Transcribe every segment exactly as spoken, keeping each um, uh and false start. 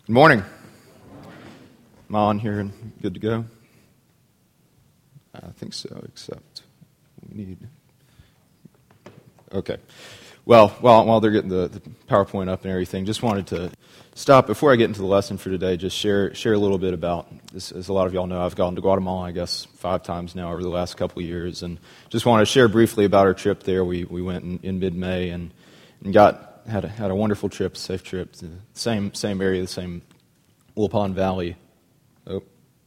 Good morning. Am I on here and good to go? I think so, except we need... Okay. Well, while, while they're getting the, the PowerPoint up and everything, just wanted to stop before I get into the lesson for today, just share share a little bit about, this, as a lot of y'all know, I've gone to Guatemala, I guess, five times now over the last couple of years, and just wanted to share briefly about our trip there. We we went in, in mid-May and, and got had a, had a wonderful trip, safe trip, to the same, same area, the same Wilpon Valley, oh,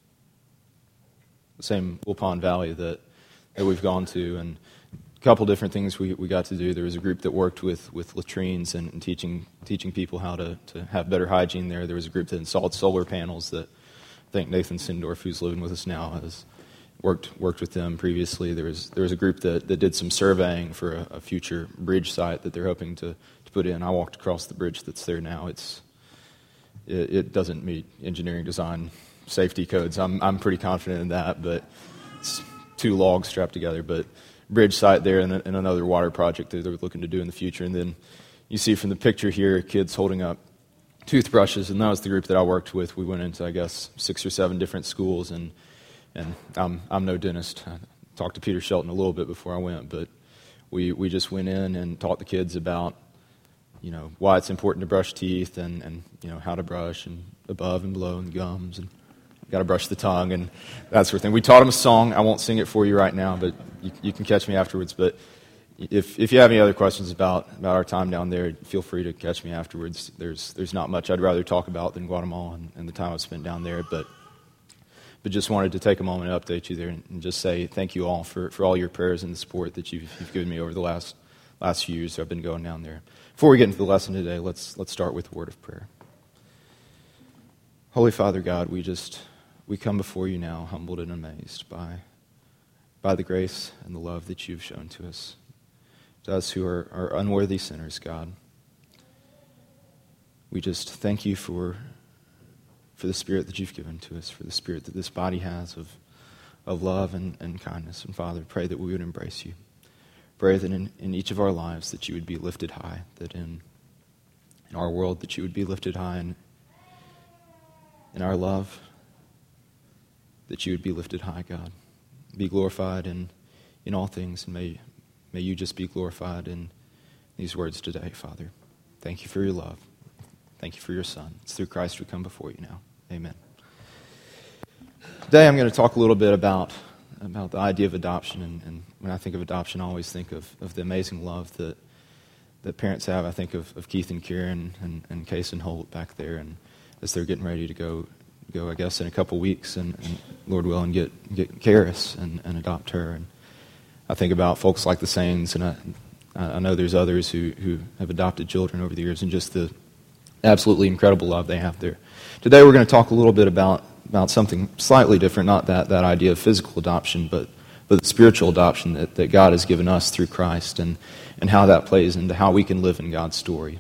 the same Wilpon Valley that, that we've gone to, and a couple different things we, we got to do. There was a group that worked with, with latrines and, and teaching teaching people how to, to have better hygiene there. There was a group that installed solar panels that I think Nathan Sindorf, who's living with us now, has worked worked with them previously. There was there was a group that, that did some surveying for a, a future bridge site that they're hoping to, to put in. I walked across the bridge that's there now. It's it, it doesn't meet engineering design safety codes. I'm I'm pretty confident in that, but it's two logs strapped together. But bridge site there and, and another water project that they're looking to do in the future. And then you see from the picture here, kids holding up toothbrushes, and that was the group that I worked with. We went into, I guess, six or seven different schools, and and I'm I'm no dentist. I talked to Peter Shelton a little bit before I went, but we, we just went in and taught the kids about, you know, why it's important to brush teeth and, and you know, how to brush and above and below and gums and got to brush the tongue and that sort of thing. We taught them a song. I won't sing it for you right now, but you, you can catch me afterwards. But if if you have any other questions about, about our time down there, feel free to catch me afterwards. There's there's not much I'd rather talk about than Guatemala and, and the time I've spent down there. But but just wanted to take a moment to update you there and, and just say thank you all for, for all your prayers and the support that you've, you've given me over the last last few years I've been going down there. Before we get into the lesson today, let's let's start with a word of prayer. Holy Father God, we just we come before you now, humbled and amazed by by the grace and the love that you've shown to us, to us who are, are unworthy sinners, God. We just thank you for for the Spirit that you've given to us, for the Spirit that this body has of of love and, and kindness. And Father, pray that we would embrace you. Pray that in, in each of our lives that you would be lifted high, that in in our world that you would be lifted high, and in our love that you would be lifted high, God. Be glorified in, in all things, and may, may you just be glorified in these words today, Father. Thank you for your love. Thank you for your Son. It's through Christ we come before you now. Amen. Today I'm going to talk a little bit about, about the idea of adoption, and, and when I think of adoption, I always think of, of the amazing love that that parents have. I think of, of Keith and Kieran and, and Case and Holt back there, and as they're getting ready to go go, I guess, in a couple weeks, and, and Lord willing, get get Karis and, and adopt her. And I think about folks like the Sains, and I, I know there's others who, who have adopted children over the years, and just the absolutely incredible love they have there. Today we're going to talk a little bit about, about something slightly different, not that, that idea of physical adoption, but, but spiritual adoption that, that God has given us through Christ, and, and how that plays into how we can live in God's story.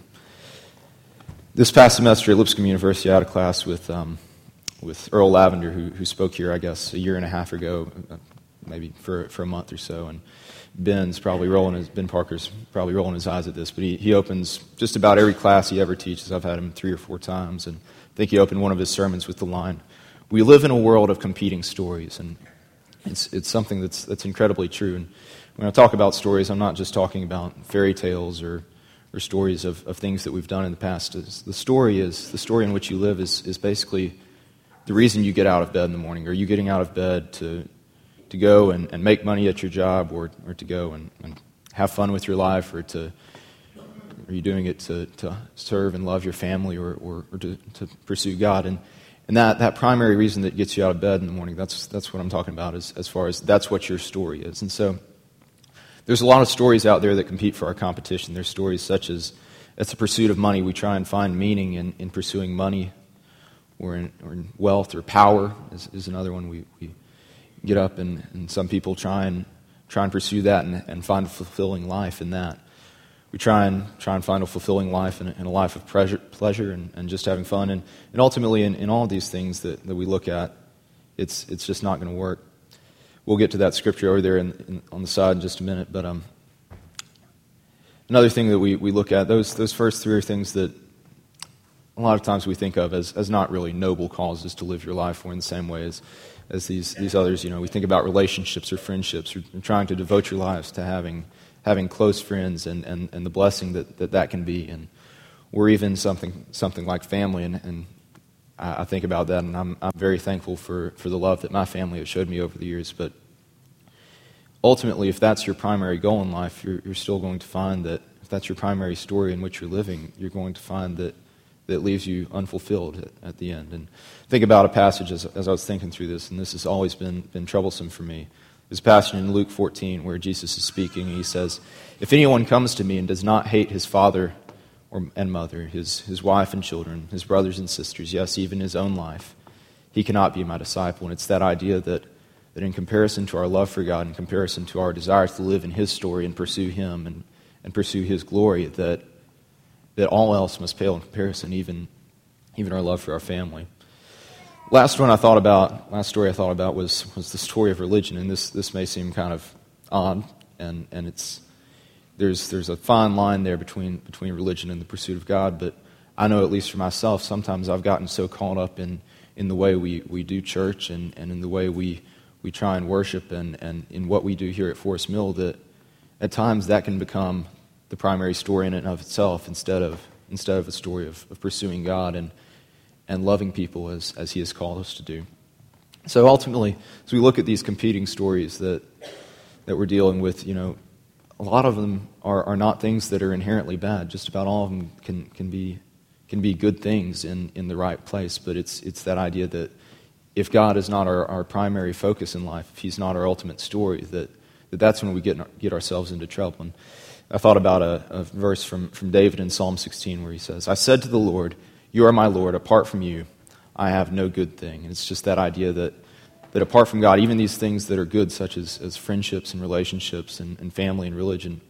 This past semester at Lipscomb University, I had a class with... Um, with Earl Lavender, who, who spoke here, I guess, a year and a half ago, uh, maybe for for a month or so. And Ben's probably rolling his, Ben Parker's probably rolling his eyes at this, but he, he opens just about every class he ever teaches. I've had him three or four times, and I think he opened one of his sermons with the line, "We live in a world of competing stories," and it's it's something that's that's incredibly true. And when I talk about stories, I'm not just talking about fairy tales or or stories of, of things that we've done in the past. The story is the story in which you live is is basically the reason you get out of bed in the morning. Are you getting out of bed to to go and, and make money at your job, or or to go and, and have fun with your life, or to are you doing it to, to serve and love your family, or, or, or to, to pursue God? And and that, that primary reason that gets you out of bed in the morning, that's that's what I'm talking about as, as far as that's what your story is. And so there's a lot of stories out there that compete for our competition. There's stories such as, it's a pursuit of money. We try and find meaning in, in pursuing money, or in, or in wealth, or power is, is another one. We, we get up and, and some people try and try and pursue that and, and find a fulfilling life in that. We try and try and find a fulfilling life in, in a life of pleasure, pleasure and, and just having fun. And, and ultimately, in, in all of these things that, that we look at, it's it's just not going to work. We'll get to that scripture over there in, in, on the side in just a minute. But um, another thing that we, we look at, those those first three are things that a lot of times we think of as, as not really noble causes to live your life for in the same way as, as these, these others. You know, we think about relationships or friendships or trying to devote your lives to having having close friends and, and, and the blessing that, that that can be. And or even something something like family. And, and I, I think about that, and I'm, I'm very thankful for, for the love that my family has showed me over the years. But ultimately, if that's your primary goal in life, you're, you're still going to find that if that's your primary story in which you're living, you're going to find that that leaves you unfulfilled at, at the end. And think about a passage as, as I was thinking through this, and this has always been, been troublesome for me. There's a passage in Luke fourteen where Jesus is speaking, and he says, "If anyone comes to me and does not hate his father or, and mother, his, his wife and children, his brothers and sisters, yes, even his own life, he cannot be my disciple." And it's that idea that, that in comparison to our love for God, in comparison to our desire to live in his story and pursue him and, and pursue his glory, that that all else must pale in comparison, even even our love for our family. Last one I thought about, last story I thought about was was the story of religion, and this this may seem kind of odd, and, and it's there's there's a fine line there between between religion and the pursuit of God, but I know at least for myself, sometimes I've gotten so caught up in, in the way we, we do church and, and in the way we, we try and worship and, and in what we do here at Forest Mill that at times that can become the primary story in and of itself instead of instead of a story of, of pursuing God and and loving people as, as he has called us to do. So ultimately, as we look at these competing stories that that we're dealing with, you know, a lot of them are, are not things that are inherently bad. Just about all of them can, can be can be good things in, in the right place, but it's it's that idea that if God is not our, our primary focus in life, if he's not our ultimate story, that, that that's when we get get ourselves into trouble. And I thought about a, a verse from, from David in Psalm sixteen where he says, "I said to the Lord, you are my Lord, apart from you, I have no good thing." And it's just that idea that, that apart from God, even these things that are good, such as, as friendships and relationships and, and family and religion,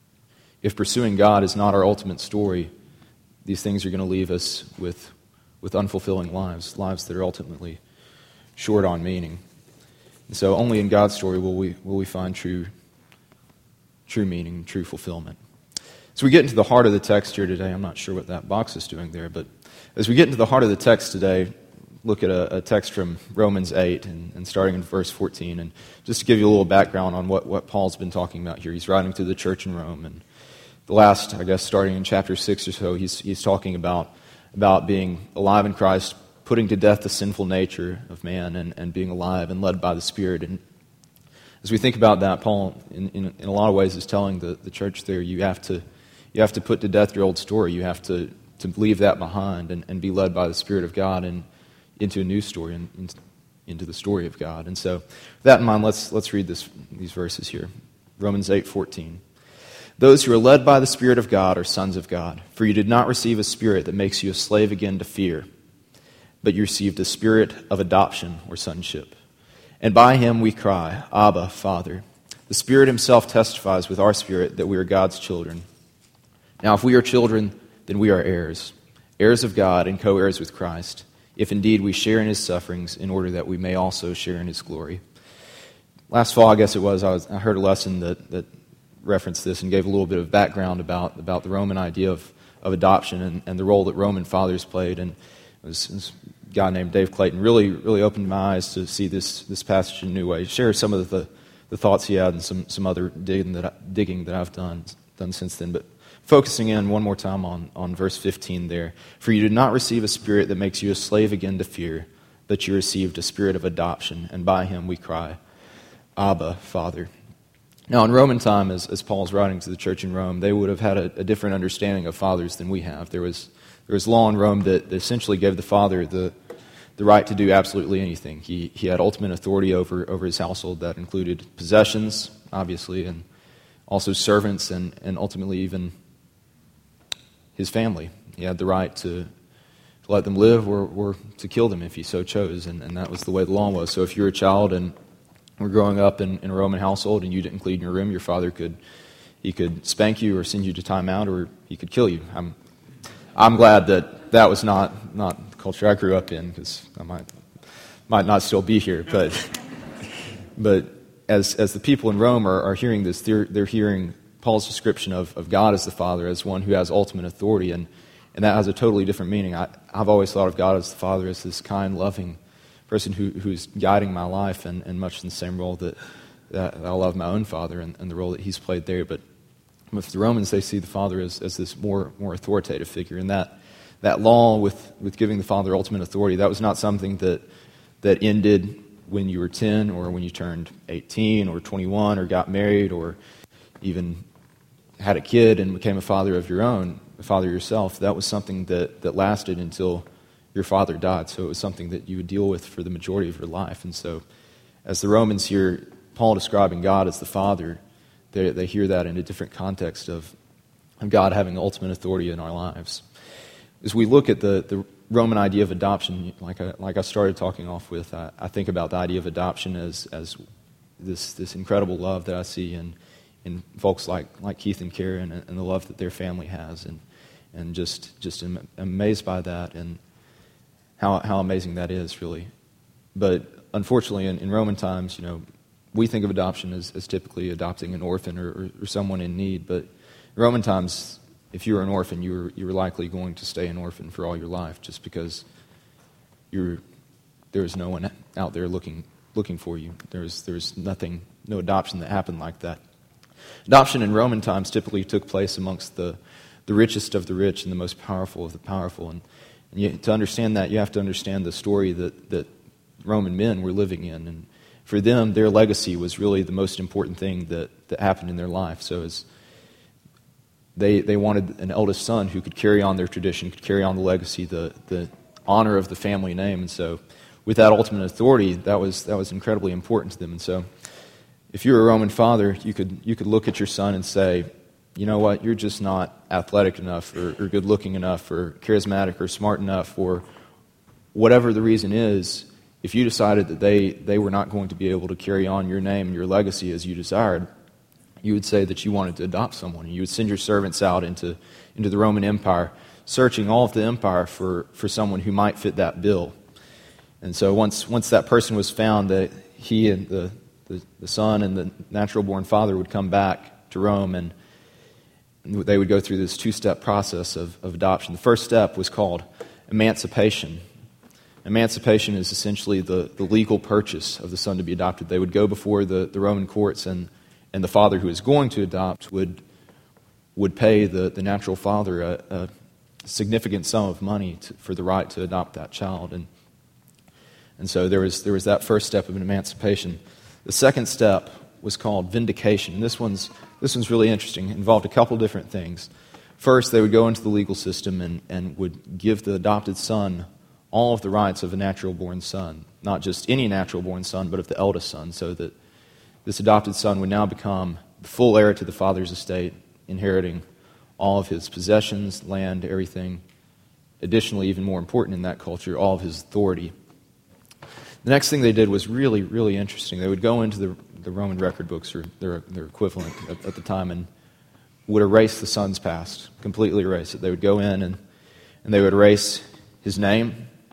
if pursuing God is not our ultimate story, these things are going to leave us with, with unfulfilling lives, lives that are ultimately short on meaning. And so only in God's story will we will we find true true meaning, true fulfillment. As we get into the heart of the text here today, I'm not sure what that box is doing there, but as we get into the heart of the text today, look at a, a text from Romans eight and, and starting in verse fourteen. And just to give you a little background on what, what Paul's been talking about here, he's writing to the church in Rome. And the last, I guess, starting in chapter six or so, he's, he's talking about, about being alive in Christ, putting to death the sinful nature of man and, and being alive and led by the Spirit. And as we think about that, Paul, in, in, in a lot of ways, is telling the, the church there, you have to you have to put to death your old story. You have to, to leave that behind and, and be led by the Spirit of God and into a new story and in, into the story of God. And so, with that in mind, let's let's read this these verses here. Romans eight fourteen. "Those who are led by the Spirit of God are sons of God. For you did not receive a spirit that makes you a slave again to fear, but you received a spirit of adoption or sonship. And by him we cry, Abba, Father. The Spirit himself testifies with our spirit that we are God's children. Now if we are children, then we are heirs, heirs of God and co-heirs with Christ, if indeed we share in his sufferings, in order that we may also share in his glory." Last fall, I guess it was, I, was, I heard a lesson that, that referenced this and gave a little bit of background about, about the Roman idea of, of adoption and, and the role that Roman fathers played. And it was, it was a guy named Dave Clayton really really opened my eyes to see this this passage in a new way. Share some of the, the thoughts he had and some, some other digging that, I, digging that I've done done since then. But focusing in one more time on, on verse fifteen there. "For you did not receive a spirit that makes you a slave again to fear, but you received a spirit of adoption, and by him we cry, Abba, Father." Now in Roman time, as, as Paul's writing to the church in Rome, they would have had a, a different understanding of fathers than we have. There was There was law in Rome that essentially gave the father the the right to do absolutely anything. He he had ultimate authority over, over his household. That included possessions, obviously, and also servants and, and ultimately even his family. He had the right to, to let them live or, or to kill them if he so chose, and, and that was the way the law was. So if you were a child and were growing up in, in a Roman household and you didn't clean your room, your father could he could spank you or send you to timeout, or he could kill you. I'm I'm glad that that was not, not the culture I grew up in, because I might might not still be here. But but as as the people in Rome are, are hearing this, they're they're hearing Paul's description of, of God as the Father, as one who has ultimate authority, and and that has a totally different meaning. I, I've always thought of God as the Father, as this kind, loving person who, who's guiding my life, and, and much in the same role that, that I love my own father and, and the role that he's played there. But with the Romans, they see the Father as, as this more more authoritative figure, and that that law with, with giving the Father ultimate authority, that was not something that that ended when you were ten or when you turned eighteen or twenty-one or got married or even had a kid and became a father of your own, a father yourself. That was something that, that lasted until your father died. So it was something that you would deal with for the majority of your life. And so as the Romans hear Paul describing God as the Father, they, they hear that in a different context of, of God having ultimate authority in our lives. As we look at the, the Roman idea of adoption, like I, like I started talking off with, I, I think about the idea of adoption as as this this incredible love that I see in in folks like, like Keith and Karen, and, and the love that their family has, and and just just am amazed by that and how how amazing that is, really. But unfortunately, in, in Roman times, you know, we think of adoption as, as typically adopting an orphan or, or, or someone in need, but in Roman times, if you were an orphan, you were you were likely going to stay an orphan for all your life, just because you're there was no one out there looking looking for you. There's there's nothing, no adoption that happened like that. Adoption in Roman times typically took place amongst the the richest of the rich and the most powerful of the powerful. And, and you, to understand that, you have to understand the story that that Roman men were living in. And for them, their legacy was really the most important thing that that happened in their life. So as They they wanted an eldest son who could carry on their tradition, could carry on the legacy, the the honor of the family name. And so with that ultimate authority, that was that was incredibly important to them. And so if you were a Roman father, you could you could look at your son and say, you know what, you're just not athletic enough or, or good looking enough or charismatic or smart enough, or whatever the reason is. If you decided that they, they were not going to be able to carry on your name and your legacy as you desired, you would say that you wanted to adopt someone, and you would send your servants out into, into the Roman Empire, searching all of the empire for, for someone who might fit that bill. And so once once that person was found, that he and the, the, the son and the natural-born father would come back to Rome, and they would go through this two-step process of, of adoption. The first step was called emancipation. Emancipation is essentially the, the legal purchase of the son to be adopted. They would go before the, the Roman courts, and And the father who is going to adopt would would pay the, the natural father a, a significant sum of money to, for the right to adopt that child. And and so there was there was that first step of an emancipation. The second step was called vindication. And this one's this one's really interesting. It involved a couple different things. First, they would go into the legal system and, and would give the adopted son all of the rights of a natural-born son. Not just any natural-born son, but of the eldest son, so that this adopted son would now become the full heir to the father's estate, inheriting all of his possessions, land, everything. Additionally, even more important in that culture, all of his authority. The next thing they did was really, really interesting. They would go into the, the Roman record books, or their, their equivalent at, at the time, and would erase the son's past, completely erase it. They would go in and, and they would erase his name,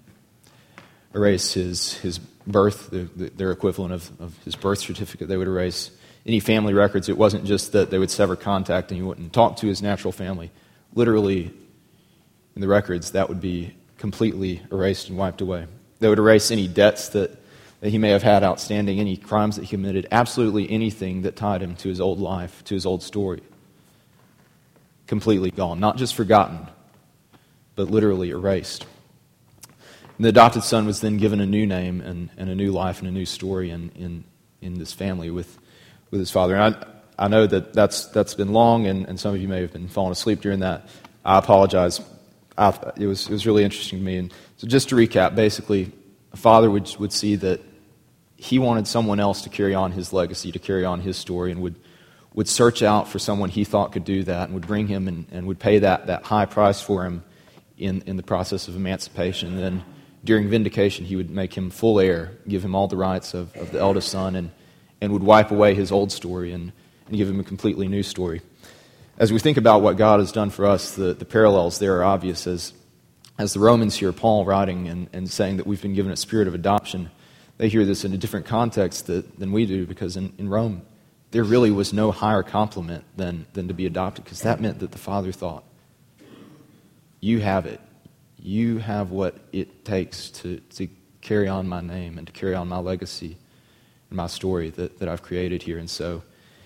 erase his his birth, the, the, their equivalent of, of his birth certificate. They would erase any family records. It wasn't just that they would sever contact and he wouldn't talk to his natural family. Literally, in the records, that would be completely erased and wiped away. They would erase any debts that, that he may have had outstanding, any crimes that he committed, absolutely anything that tied him to his old life, to his old story. Completely gone. Not just forgotten, but literally erased. And the adopted son was then given a new name and, and a new life and a new story in, in, in this family with, with his father. And I, I know that that's, that's been long, and, and some of you may have been falling asleep during that. I apologize. I, it was it was really interesting to me. And so just to recap, basically, a father would would see that he wanted someone else to carry on his legacy, to carry on his story, and would would search out for someone he thought could do that, and would bring him and, and would pay that, that high price for him in, in the process of emancipation. And then during vindication, he would make him full heir, give him all the rights of, of the eldest son, and, and would wipe away his old story and, and give him a completely new story. As we think about what God has done for us, the, the parallels there are obvious. As, as the Romans hear Paul writing and, and saying that we've been given a spirit of adoption, they hear this in a different context that, than we do, because in, in Rome, there really was no higher compliment than, than to be adopted, because that meant that the father thought, you have it. You have what it takes to, to carry on my name and to carry on my legacy and my story that, that I've created here. And so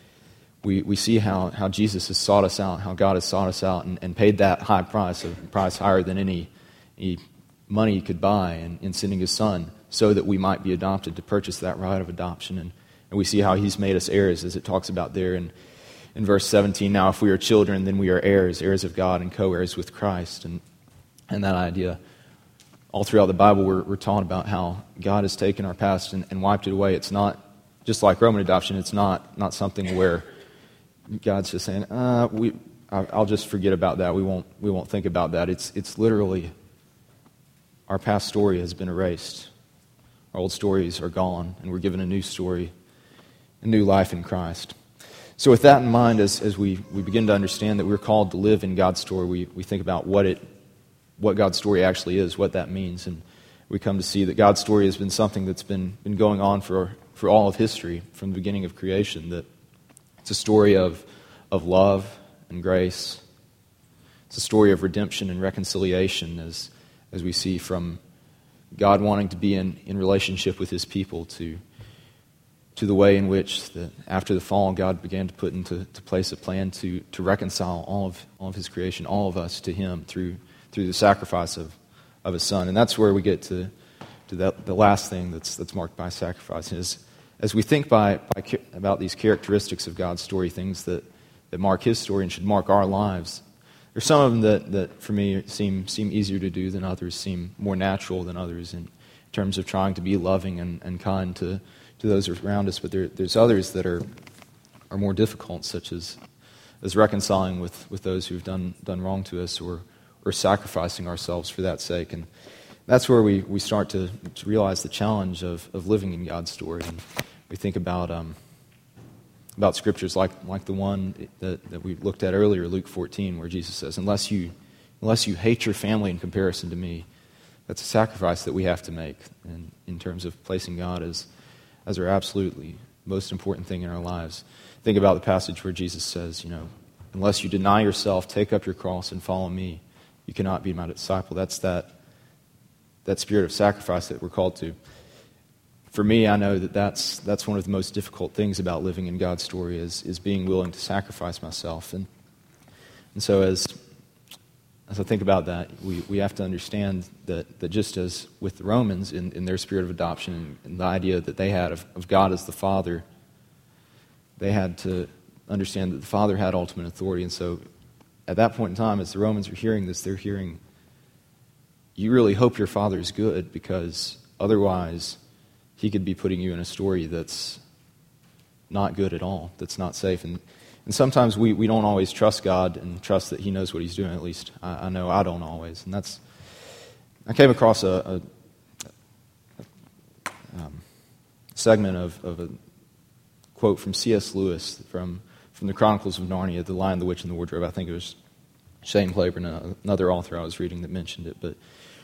we we see how, how Jesus has sought us out, how God has sought us out and, and paid that high price, a price higher than any, any money could buy in, in sending his son so that we might be adopted, to purchase that right of adoption. And, and we see how he's made us heirs, as it talks about there in, in verse seventeen. Now, if we are children, then we are heirs, heirs of God and co-heirs with Christ. And, and that idea, all throughout the Bible, we're, we're taught about how God has taken our past and, and wiped it away. It's not, just like Roman adoption, it's not, not something where God's just saying, uh, we, I'll just forget about that. We won't, we won't think about that. It's, it's literally, our past story has been erased. Our old stories are gone, and we're given a new story, a new life in Christ. So with that in mind, as, as we, we begin to understand that we're called to live in God's story, we, we think about what it, what God's story actually is, what that means, and we come to see that God's story has been something that's been, been going on for, for all of history, from the beginning of creation, that it's a story of, of love and grace. It's a story of redemption and reconciliation, as, as we see from God wanting to be in, in relationship with his people to, to the way in which, the, after the fall, God began to put into to place a plan to, to reconcile all of, all of his creation, all of us to him through, through the sacrifice of, of his son. And that's where we get to, to that, the last thing that's, that's marked by sacrifice. Is, as we think by, by about these characteristics of God's story, things that, that mark his story and should mark our lives, there's some of them that, that for me seem seem easier to do than others, seem more natural than others in terms of trying to be loving and, and kind to, to those around us. But there, there's others that are are more difficult, such as as reconciling with, with those who've done done wrong to us, or or sacrificing ourselves for that sake. And that's where we, we start to, to realize the challenge of, of living in God's story. And we think about um, about scriptures like like the one that, that we looked at earlier, Luke fourteen, where Jesus says, unless you unless you hate your family in comparison to me, that's a sacrifice that we have to make in, in terms of placing God as, as our absolutely most important thing in our lives. Think about the passage where Jesus says, you know, unless you deny yourself, take up your cross and follow me, you cannot be my disciple. That's that, that spirit of sacrifice that we're called to. For me, I know that that's, that's one of the most difficult things about living in God's story is, is being willing to sacrifice myself. And and so as as I think about that, we, we have to understand that, that just as with the Romans in, in their spirit of adoption and, and the idea that they had of, of God as the Father, they had to understand that the Father had ultimate authority. And so at that point in time, as the Romans are hearing this, they're hearing, you really hope your Father is good, because otherwise he could be putting you in a story that's not good at all, that's not safe. And and sometimes we, we don't always trust God and trust that he knows what he's doing. At least I, I know I don't always. And that's, I came across a, a, a um, segment of, of a quote from C S Lewis from, from the Chronicles of Narnia, The Lion, the Witch, and the Wardrobe. I think it was Shane Claiborne, another author I was reading, that mentioned it. But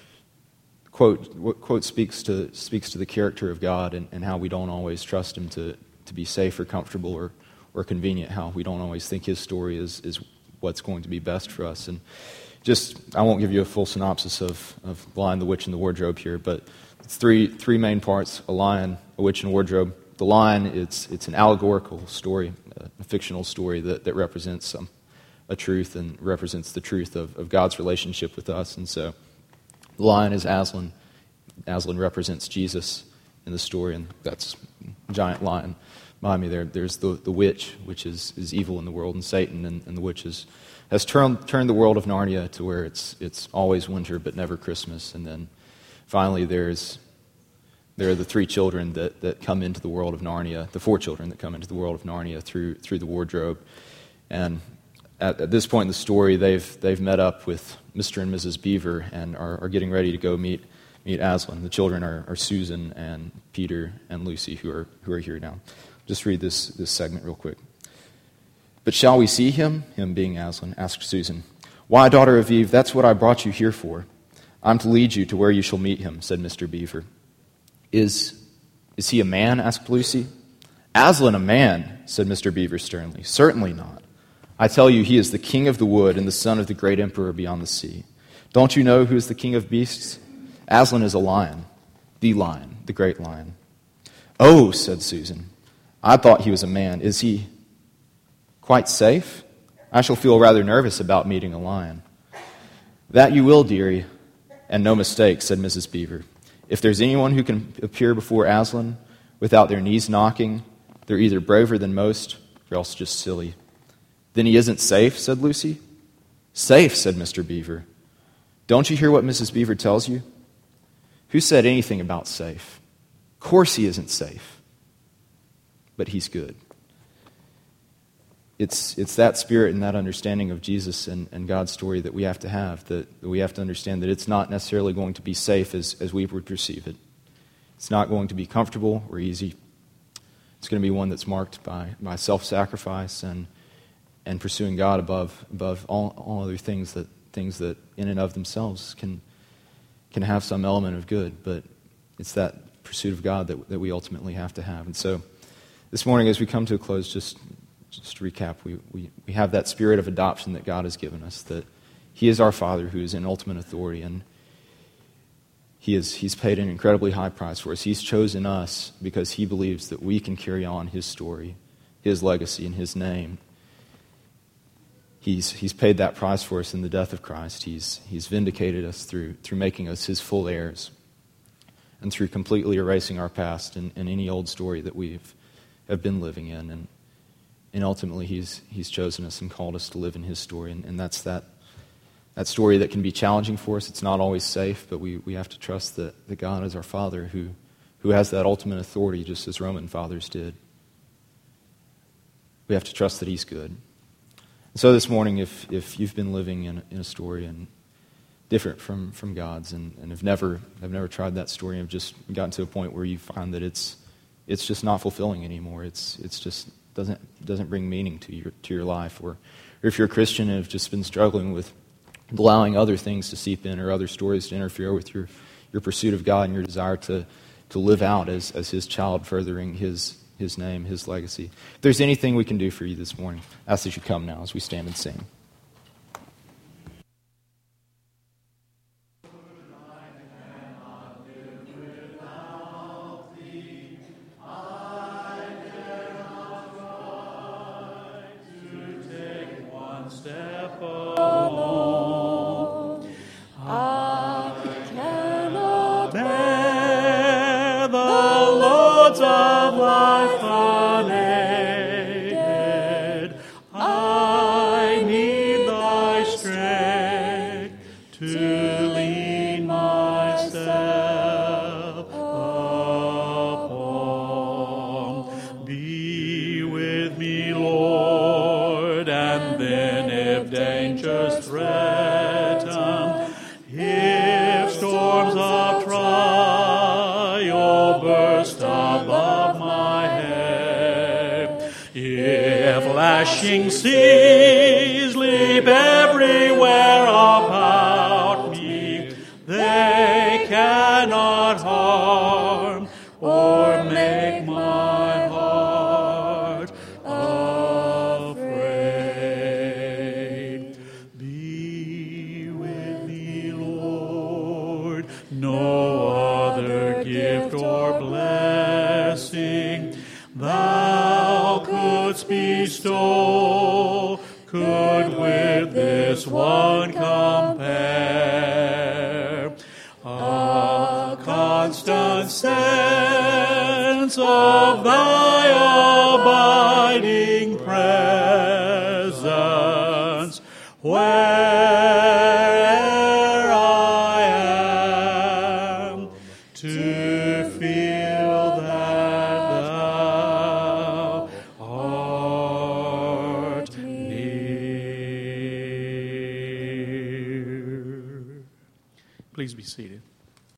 quote quote speaks to speaks to the character of God and, and how we don't always trust him to, to be safe or comfortable or, or convenient, how we don't always think his story is, is what's going to be best for us. And just, I won't give you a full synopsis of, of The Lion, the Witch, and the Wardrobe here, but it's three three main parts: a lion, a witch, and a wardrobe. The lion, it's it's an allegorical story, a fictional story that, that represents some, a truth and represents the truth of, of God's relationship with us. And so the lion is Aslan. Aslan represents Jesus in the story, and that's a giant lion behind me there. There's the, the witch, which is, is evil in the world, and Satan, and, and the witch is, has turned turned the world of Narnia to where it's it's always winter but never Christmas. And then finally there's there are the three children that, that come into the world of Narnia, the four children that come into the world of Narnia through through the wardrobe. And at, at this point in the story, they've they've met up with Mister and Missus Beaver and are, are getting ready to go meet meet Aslan. The children are, are Susan and Peter and Lucy, who are who are here now. Just read this this segment real quick. But shall we see him? Him being Aslan, asked Susan. Why, daughter of Eve, that's what I brought you here for. I'm to lead you to where you shall meet him, said Mister Beaver. Is is he a man? Asked Lucy. Aslan a man, said Mister Beaver sternly. Certainly not. I tell you, he is the king of the wood and the son of the great emperor beyond the sea. Don't you know who is the king of beasts? Aslan is a lion, the lion, the great lion. Oh, said Susan, I thought he was a man. Is he quite safe? I shall feel rather nervous about meeting a lion. That you will, dearie, and no mistake, said Missus Beaver. If there's anyone who can appear before Aslan without their knees knocking, they're either braver than most or else just silly. Then he isn't safe, said Lucy. Safe, said Mister Beaver. Don't you hear what Missus Beaver tells you? Who said anything about safe? Of course he isn't safe, but he's good. It's it's that spirit and that understanding of Jesus and, and God's story that we have to have, that, that we have to understand that it's not necessarily going to be safe as, as we would perceive it. It's not going to be comfortable or easy. It's going to be one that's marked by, by self-sacrifice and and pursuing God above above all, all other things that things that in and of themselves can can have some element of good, but it's that pursuit of God that that we ultimately have to have. And so this morning as we come to a close, just Just to recap, we, we, we have that spirit of adoption that God has given us, that He is our Father who is in ultimate authority, and he is, He's paid an incredibly high price for us. He's chosen us because He believes that we can carry on His story, His legacy, and His name. He's, he's paid that price for us in the death of Christ. He's, he's vindicated us through, through making us His full heirs and through completely erasing our past and, and any old story that we have been living in. And And ultimately, he's he's chosen us and called us to live in His story. And, and that's that that story that can be challenging for us. It's not always safe, but we, we have to trust that, that God is our Father who, who has that ultimate authority, just as Roman fathers did. We have to trust that He's good. And so this morning, if if you've been living in, in a story and different from, from God's and, and have never have never tried that story and have just gotten to a point where you find that it's it's just not fulfilling anymore. It's it's just doesn't doesn't bring meaning to your to your life, or, or if you're a Christian and have just been struggling with allowing other things to seep in or other stories to interfere with your, your pursuit of God and your desire to, to live out as, as His child, furthering His His name, His legacy. If there's anything we can do for you this morning, I ask that you come now as we stand and sing. Flashing seas leap everywhere about me. They cannot harm or make my heart afraid. Be with me, Lord. No other gift or blessing Thou couldst bestow could with this one compare. A constant sense of Thy abiding presence, where'er I am, to feel that Thou art near. Please be seated.